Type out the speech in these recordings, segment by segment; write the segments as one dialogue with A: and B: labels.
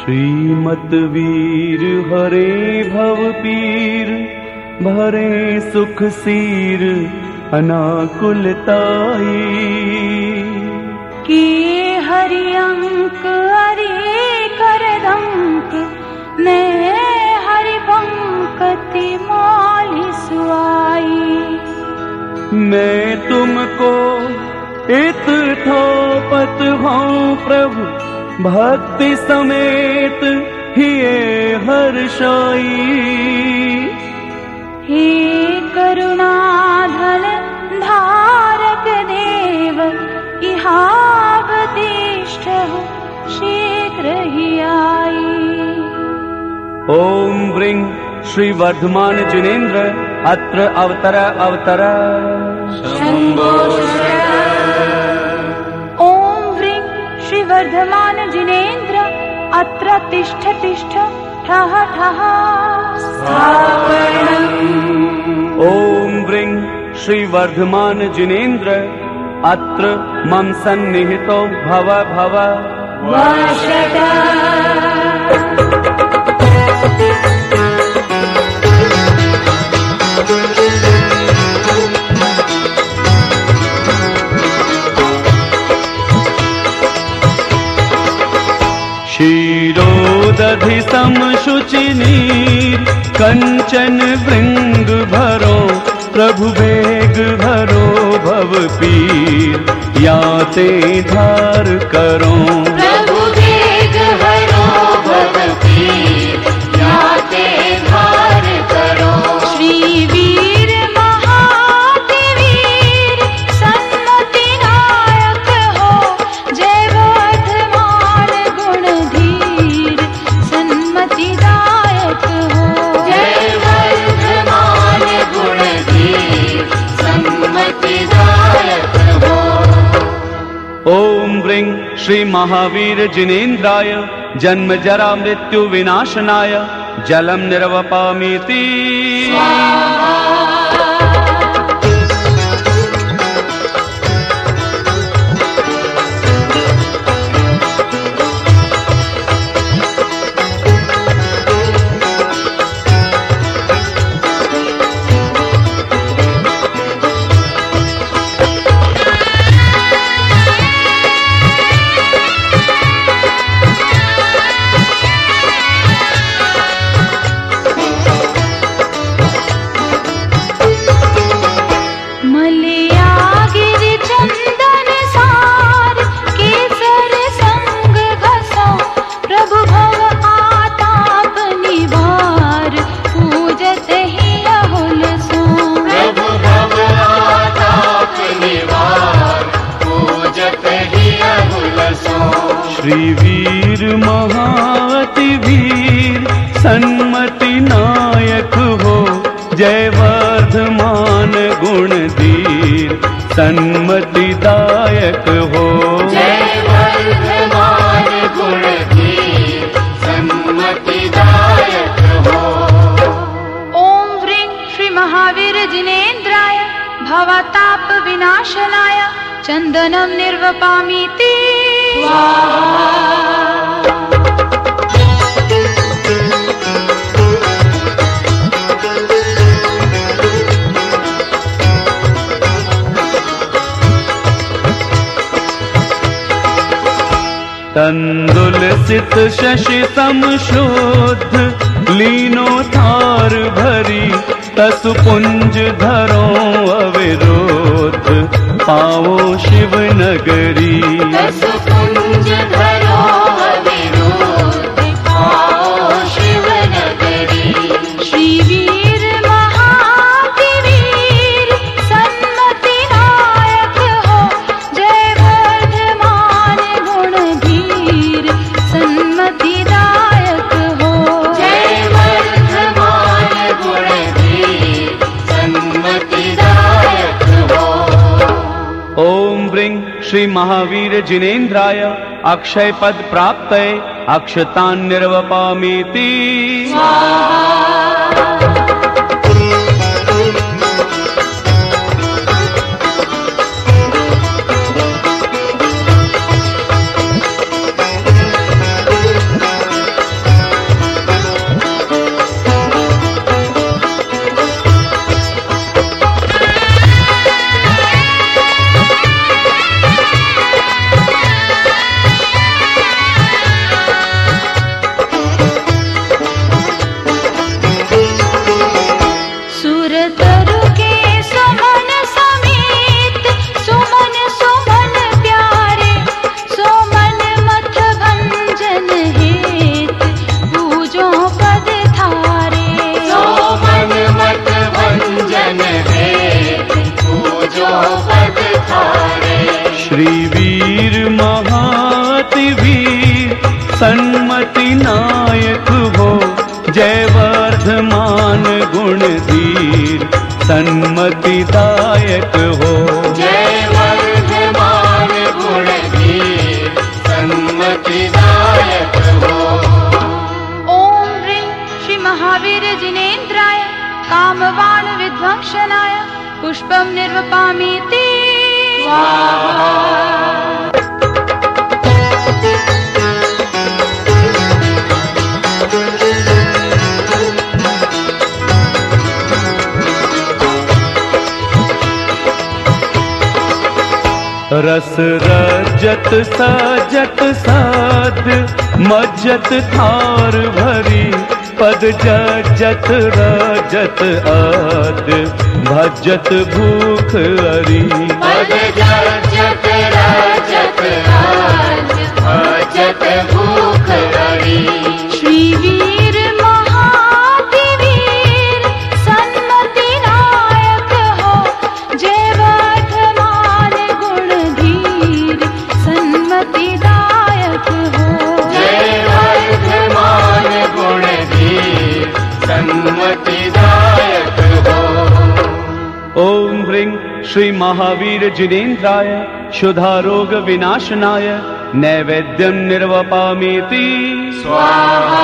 A: श्रीमत वीर हरे भव पीर, भरे सुख सीर अनाकुलताई।
B: किए हरि अंक अरे करदंक, ने हरि पंकति माली सुआई।
A: मैं तुमको इत थोपत हूँ प्रभु, भक्ति समेत हिये हर्षाई।
B: हे करुणाधन धारक देव, इहावतिष्ठहु शीघ्र हि आई।
A: ओम व्रीं श्री वर्धमान जिनेन्द्र अत्र अवतर अवतर।
B: शंभो ओम व्रीं श्री वर्धमान जिनेन्द्र अत्र तिष्ठ तिष्ठ ठः ठः स्थापनम्।
A: ओम व्रीं श्री वर्धमान जिनेन्द्र अत्र मम सन्निहितो भव भव
B: वषट्।
A: क्षीरोदधि सम शुचि नीर, कंचन भृंग भरो प्रभु बेग भरो भव पीर। याते धार करो
B: प्रभु बेग भरो भव पीर, याते धार करो। श्री वीर महातिवीर, सन्मति नायक हो, जय वर्धमान गुणधीर, सन्मति दायक हो। जय वर्धमान गुणधीर, सन्मति दायक हो।
A: ओम व्रीं श्री महावीर जिनेन्द्राय, जन्म जरा मृत्यु विनाशनाय, जलम निर्वपामीति। श्री वीर महाअति वीर, सन्मति नायक हो, जय वर्धमान गुणधीर, सन्मति दायक हो।
B: जय वर्धमान गुणधीर, सन्मति दायक हो। ओम व्रीं श्री महावीर जिनेन्द्राय, भवताप विनाशनाय, चंदनम निर्वपामीति।
A: तंदुलसित शशि समशुद्ध, लीनो थार भरी, तसु पुंज धरो अविरोध, पाओ शिव नगरी।
B: तसु पुंज धरो अविरोध, पाओ शिव नगरी। श्री वीर महातिवीर, सन्मति नायक हो, जय वर्धमान गुणधीर, सन्मति दायक हो। जय वर्धमान गुणधीर, सन्मति दायक हो।
A: ओम व्रीं श्री महावीर जिनेन्द्राय, अक्षय पद प्राप्तये, अक्षतान् निर्वपामीति। श्रीवीर महाति वीर सन्मति नायक हो, जय वर्धमान गुणधीर सन्मति दायक हो।
C: जय वर्धमान गुणधीर सन्मति दायक हो।
B: ओम ह्रीं श्री महावीर जिनेन्द्राय कामवान विध्वंसनाय पुष्पं निर्वपामीति स्वाहा।
A: रस रजत सजत साध मज्जत थार भरी, पद जजत रजत आद भजत भूख हरी।
C: पद जजत रजत आद भजत भूख हरी।
B: श्रीवीर महातिवीर सन्मति नायक हो, जय वर्धमान गुणधीर सन्मति दायक हो।
C: जय वर्धमान गुणधीर सन्मति दायक हो।
A: ओम ह्रीं श्री महावीर जिनेन्द्राय शुद्धारोग विनाशनाय नैवेद्यं निर्वपामीति
C: स्वाहा।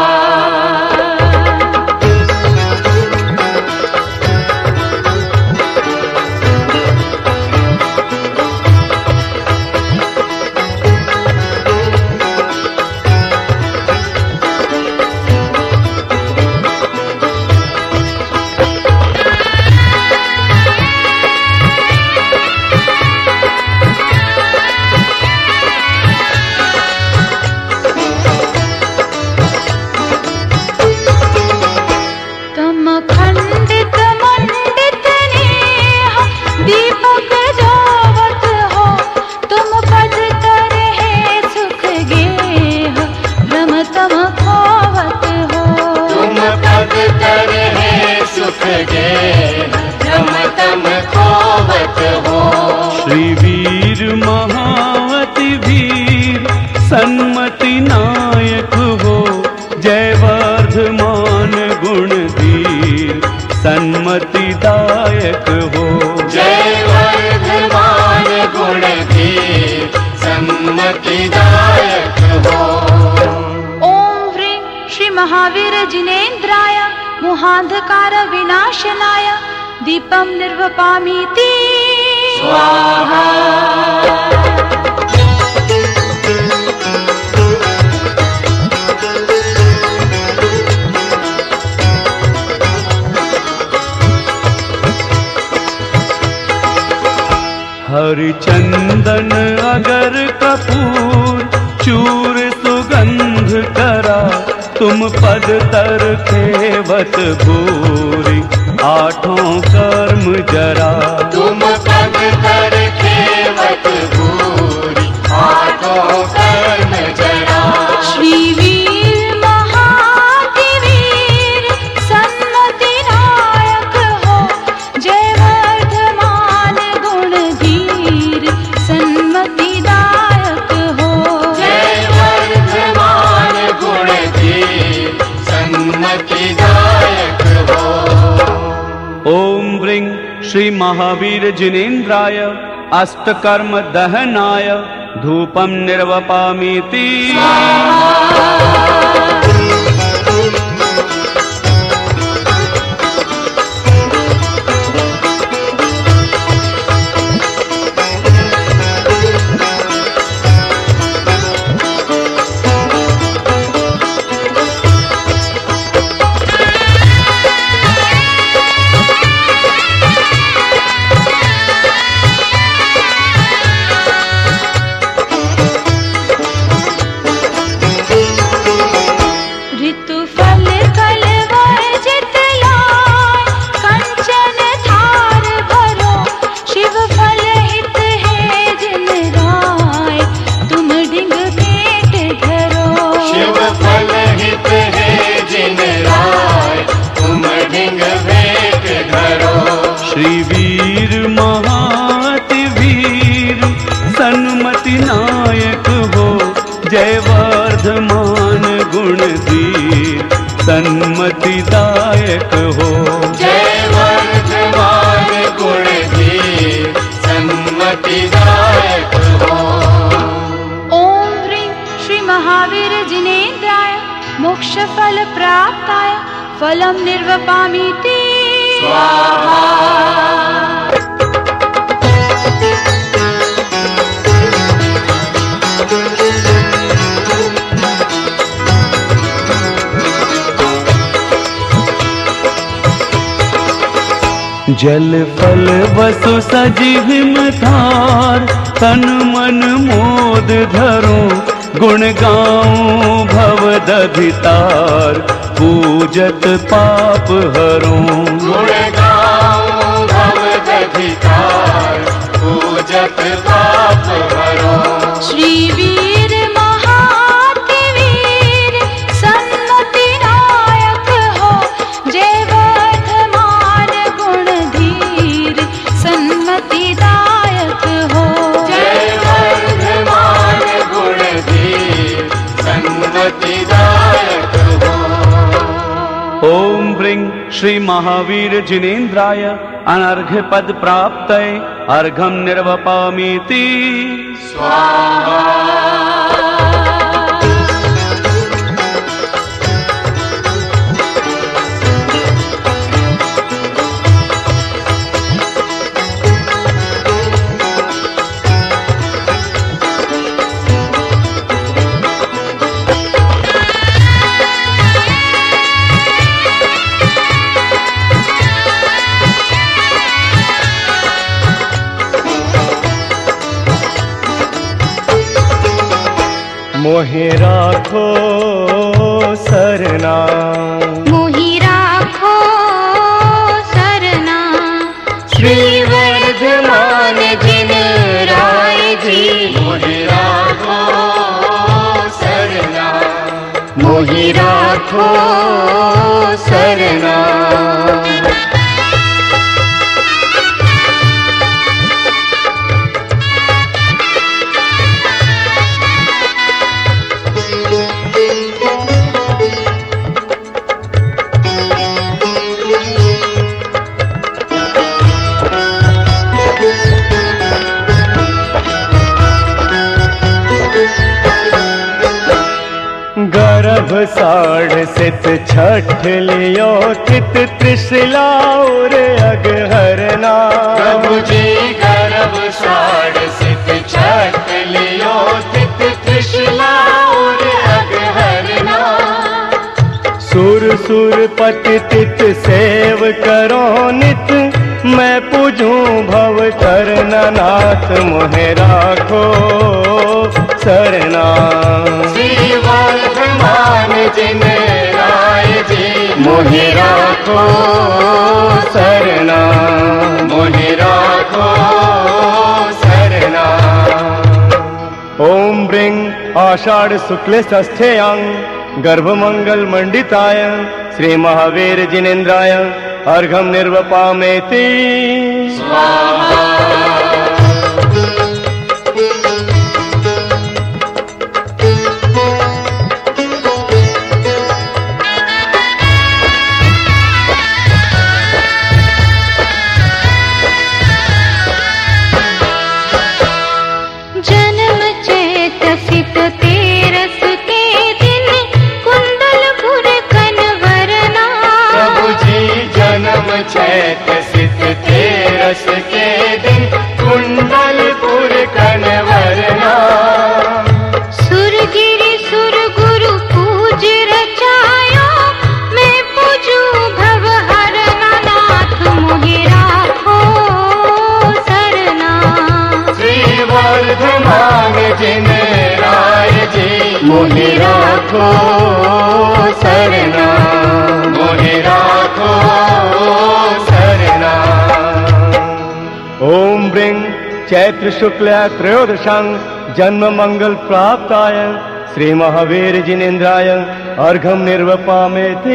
B: खंडित मंडित नेह दीपक जोवत हो, तुम पद तर है सुख गेह भ्रम तम खोवत हो।
C: तुम पद तर है सुख गेह भ्रम तम खोवत हो।
A: श्रीवीर महावति वीर सन्मति नायक हो, जय वर्धमान गुणधीर सन्मति दायक हो।
C: जय वर्धमान गुणधीर सन्मति दायक हो।
B: ओम ह्रीं श्री महावीर जिनेन्द्राय मोहांधकार विनाशनाय दीपं निर्वपामीति
C: स्वाहा।
A: हरि चंदन अगर कपूर चूर सुगंध करा, तुम पद तर खेवत भूरी आठों कर्म जरा।
C: तुम पद तर खेवत भूरी आठों कर्म जरा।
B: श्रीवीर महातिवीर सन्मति नायक हो, जय वर्धमान गुणधीर सन्मति दायक हो।
C: जय वर्धमान गुणधीर सन्मति दायक हो।
A: ओम ह्रीं श्री महावीर जिनेन्द्राय अष्टकर्म दहनाय धूपं निर्वपामीति गुणधीर सन्मतिदायक हो।
C: जय वर्धमान गुणधीर सन्मतिदायक हो।
B: ओम ह्रीं श्री महावीर जिनेन्द्राय मोक्ष फल प्राप्ताय फलम निर्वपामीति
C: स्वाहा।
A: जल फल वसु सजीव थार तन मन मोद धरो गुण गाऊं भव दधितार पूजत पाप हरो।
C: गुण गाऊं भव दधितार पूजत पाप हरो।
B: श्री वीर महाति वीर सन्मति नायक हो जय वर्धमान गुणधीर सन्मति दायक हो।
C: जय वर्धमान गुणधीर सन्मति दायक हो।
A: ओम ह्रीं श्री महावीर जिनेन्द्राय अनर्घ्य पद प्राप्तये अर्घम निर्वपामीति
C: स्वाहा।
D: मोहि राखो सरना
B: मोहि राखो सरना
C: श्री वर्धमान जिन राय जी मोहि राखो सरना। मोहि राखो सरना।
D: गर्भ साढ़ सित छठ लियो तित त्रिशला और अगहरना।
C: प्रभु जी गर्भ साढ़ सित छठ लियो तित त्रिशला और अगहरना।
D: सुर सुर पति तित सेव करो नित मैं पूजूं भव तरना नाथ मोहि राखो सरना।
C: श्री वर्धमान जिन राय जी
D: मोहि राखो सरना।
C: मोहि राखो सरना।
D: ओम ह्रीं आषाढ़ शुक्ल षष्ठ्यां गर्भमंगल मंडिताय श्री महावीर जिनेन्द्राय अर्घम निर्वपामेति
C: स्वाहा।
B: जन्म चैत सित तेरस के दिन कुंडलपुर कनवरना।
C: प्रभु जी जन्म चैत सित तेरस के दिन कुंडलपुर कनवरना।
B: सुरगिरि सुर गुरु पूज रचायो मैं पूजू भव हरना नाथ मोहि राखो सरना।
C: श्री वर्धमान जिन राय जी
D: मोहि राखो
C: सरना। मोहि राखो सरना।
D: ओम ह्रीं चैत्र शुक्ल त्रयोदशां जन्म मंगल प्राप्ताय श्री महावीर जिनेन्द्राय अर्घम निर्वपामेति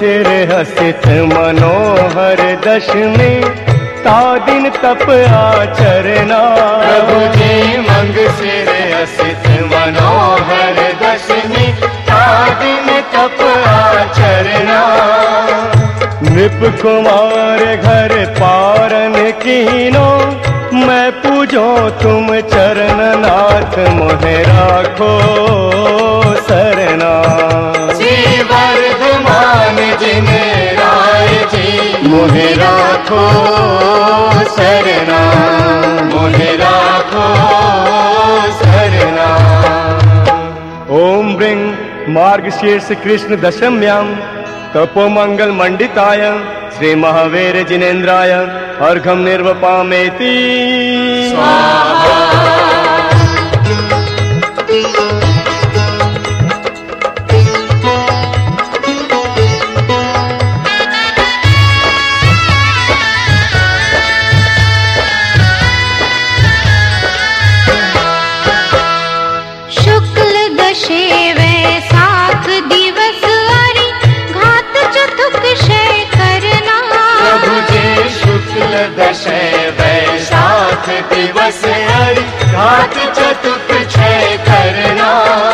D: सिर हसित मनोहर दशमी ता दिन तप आचरना।
C: प्रभु जी मंग सिर हसित मनोहर दशमी ता दिन तप आचरना।
D: नृप कुमार घर पारन कीनो मैं पूजो तुम चरण नाथ मोहे राखो सरना।
C: श्री वर्धमान जिन राय जी मोहे राखो सरना। मोहे राखो सरना।
D: ओम ब्रिंग मार्गशीर्ष कृष्ण दशम्यां तपोमंगल मंडिताय श्री महावीर जिनेन्द्राय अर्घम निर्वपामेति
C: स्वाहा।
B: शुक्ल दशे वैसाख दिवस हरि घात चतुक क्षय करना।
C: प्रभु जी शुक्ल दशे वैशाख दिवस हरि घात चतुक क्षय करना।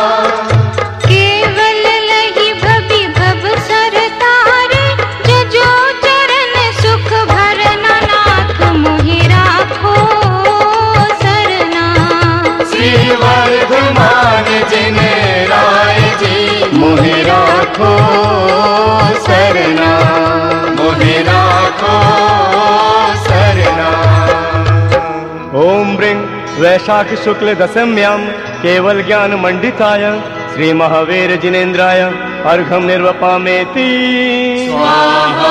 B: केवल लही भवि भव सर तारे जजो चरण सुख भरना। नाथ मोहि राखो सरना।
C: श्री वर्धमान जिन राय जी मोहे राखो सरना। मोहे राखो सरना।
D: ओम ब्रिंग वैशाख शुक्ल दशम्यां केवल ज्ञान मंडिताय श्री महावीर जिनेन्द्राय अर्घम निर्वपामेति
C: स्वाहा।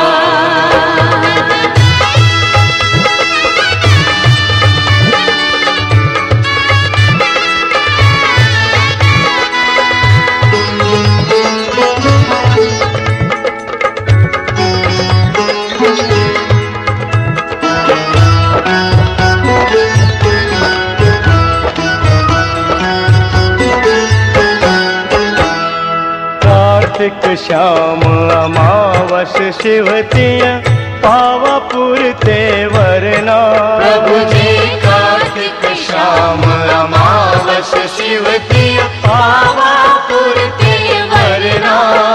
D: कार्तिक श्याम अमावस शिवतिय पावापुर ते वरना।
C: प्रभु जी कार्तिक श्याम अमावस शिवती पावापुर ते वरना।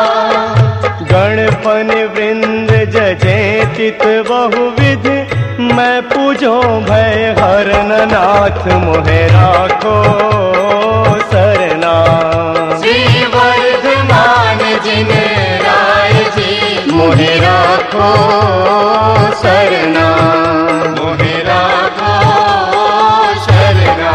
D: गणपन वृंद जजे चित बहुविध मैं पूजो भय हरन नाथ मोहे राखो सरना।
C: श्री वर्धमान जिन राय जी मोहे राखो सरना। मोहे राखो सरना।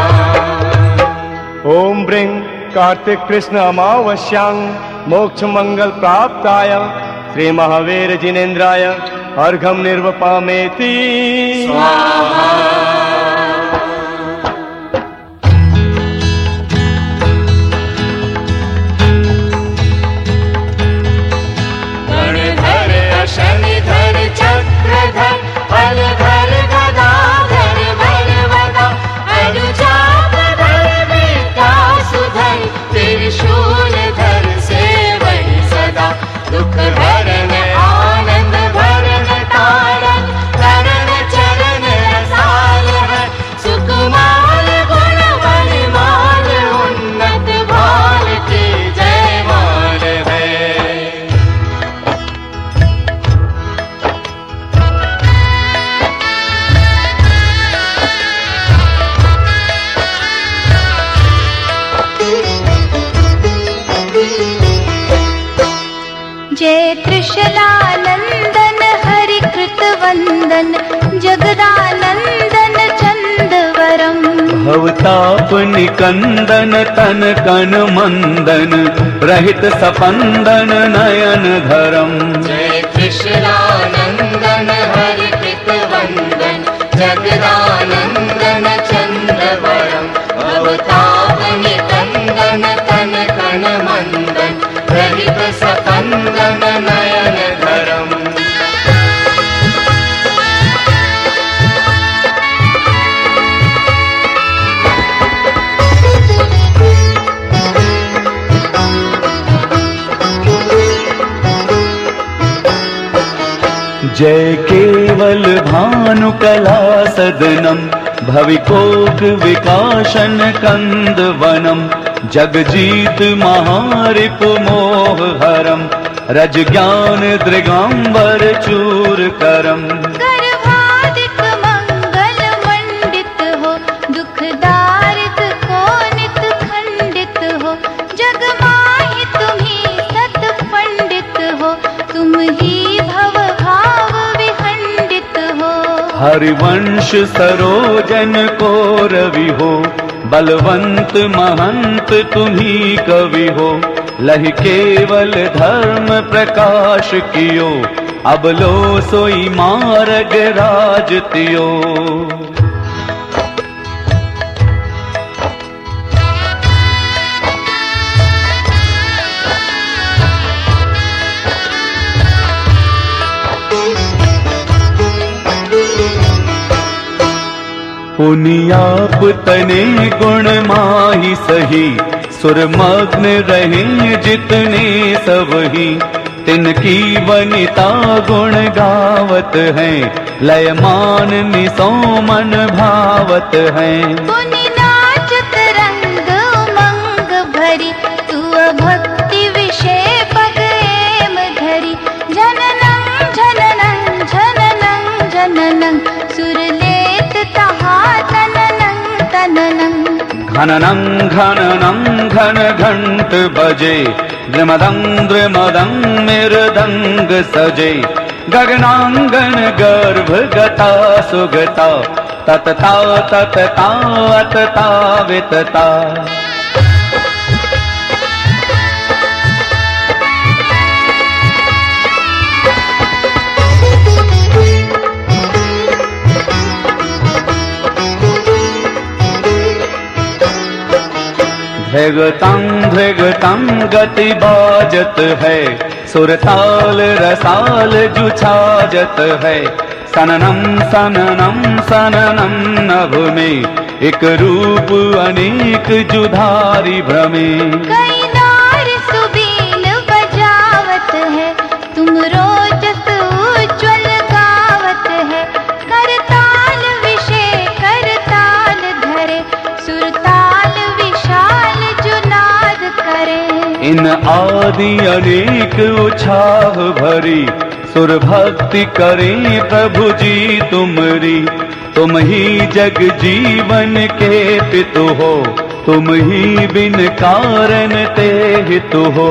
D: ओम ब्रिंग कार्तिक कृष्ण अमावस्यां मोक्ष मंगल प्राप्ताय श्री महावीर जिनेन्द्राय अर्घम निर्वपामेति
C: स्वाहा। गणधर शनिधर चक्रधर बलधर गदाधर बलवदा अनुचापधर विद्यासुधर त्रिशूलधर सेवहि सदा। दुख हरण आनंद भरण तारण करण चरण रसाल है। सुकुमार गुण बलमाल उन्नत भाल की जयमाल है।
B: जय त्रिशलानंदन हरि कृत वंदन जगदानंदन चंदवरम।
A: भवताप निकंदन तन कन मंदन रहित सपंदन नयन धरम।
C: जय कृष्णानंदन हरि कृत वंदन जगदानंदन चंद्रवरम। भवताप निकंदन तन कन मंदन रहित सपंदन नयन धरम।
A: जय केवल भानु कला सदनम भविकोक विकाशन कंदवनम जगजीत महारिप मोह हरम रज ज्ञान दृगंबर चूर करम।
B: गर्भादिक मंगल मंडित हो दुख दारिद को नित खंडित हो जग माहि तुम्ही सत पंडित हो तुम ही भव भाव विखंडित हो।
A: हरिवंश सरोजन को रवि हो बलवंत महंत तुम्ही कवि हो लहि केवल धर्म प्रकाश कियो अब लो सोई मार्ग राज तियो। पुनियाप तने गुण माही सही सुरमग्न रहे जितने सबही तिनकी वनिता गुण गावत हैं लयमान निसोमन भावत हैं।
B: पुनि नाचत रंग उमंग भरी तू भक्ति विषय पगेम धरी जननं जननं जननं जननं सुरलेत तहा तननं तननं।
A: घननं घननं घन घंट बजे द्रिमदं द्रिमदं मृदंग सजे गगनांगन गर्भ गता सुगता ततता ततता अतता वितता। धृगतं गति बाजत है सुरताल रसाल जुछाजत है सननम सननम सननम नभ में एक रूप अनेक जुधारी भ्रमे।
B: कई नार सुबीन बजावत है तुम रोजस उज्ज्वल गावत है करताल विषय करताल धरे सुरताल विशाल जुनाद करे।
A: इन आदि अनेक उछाह भरी सुर भक्ति करें प्रभु जी तुमरी तुम ही जग जीवन के पितु हो तुम ही बिन कारण ते हितु हो।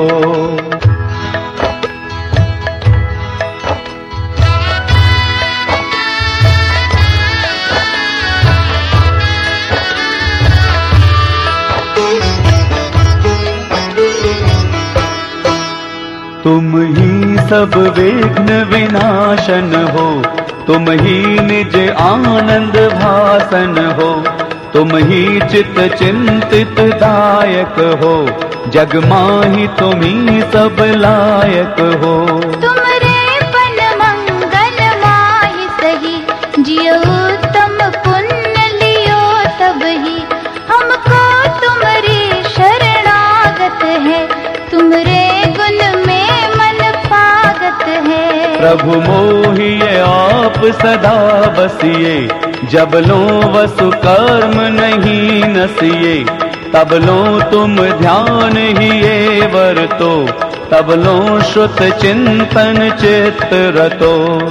A: तुम ही सब विघ्न विनाशन हो तुम ही निज आनंद भासन हो तुम ही चित चिंतित दायक हो जग माही तुम ही सब लायक हो।
B: तुमरे पन मंगल माहि सही जियो उत्तम पुण्य लियो तब ही हमको तुम्हारी शरणागत है तुमरे गुण में मन पागत है।
A: प्रभु मोहिए आप सदा बसिए जब लो वसु कर्म नहीं नसिए तब लो तुम ध्यान ही ये वरतो तब लो श्रुत चिंतन चित्त रतो।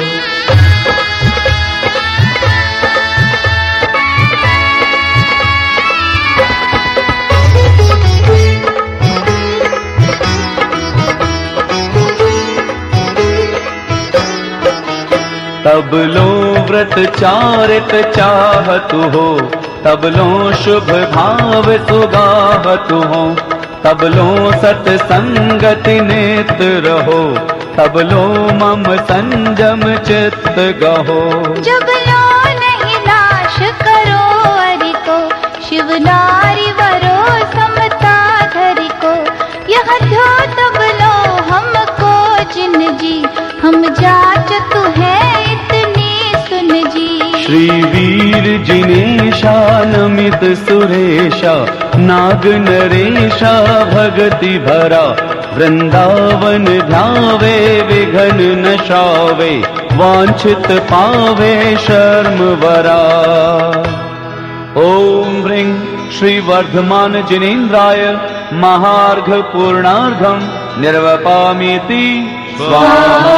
A: तब लो व्रत चारित चाहत हो तब लो शुभ भाव सुगाहत हो तब लो सत्संगति नेत रहो तब लो मम संजम चित्त गहो।
B: जब लो नहीं नाश करो हरि को शिव नारी वरो समता धरि को यह ध्यो तब लो हमको जिन जी हम जाचतु है इतनी सुन जी।
A: श्री वीर जिनेशा नमित सुरेशा नाग नरेशा भगति भरा वृंदावन ध्यावे विघन नशावे वांछित पावे शर्म वरा। ओम ह्रीं श्री वर्धमान जिनेन्द्राय महार्घ पूर्णार्घम निर्वपामीति स्वाहा।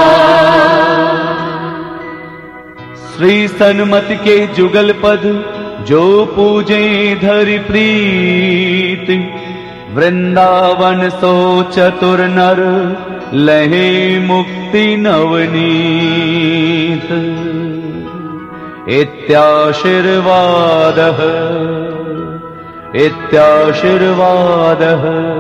A: श्री सन्मति के जुगल पद जो पूजे धरि प्रीत, वृंदावन सो चतुर नर लहे मुक्ति नवनीत। इत्याशीर्वादः इत्याशीर्वादः।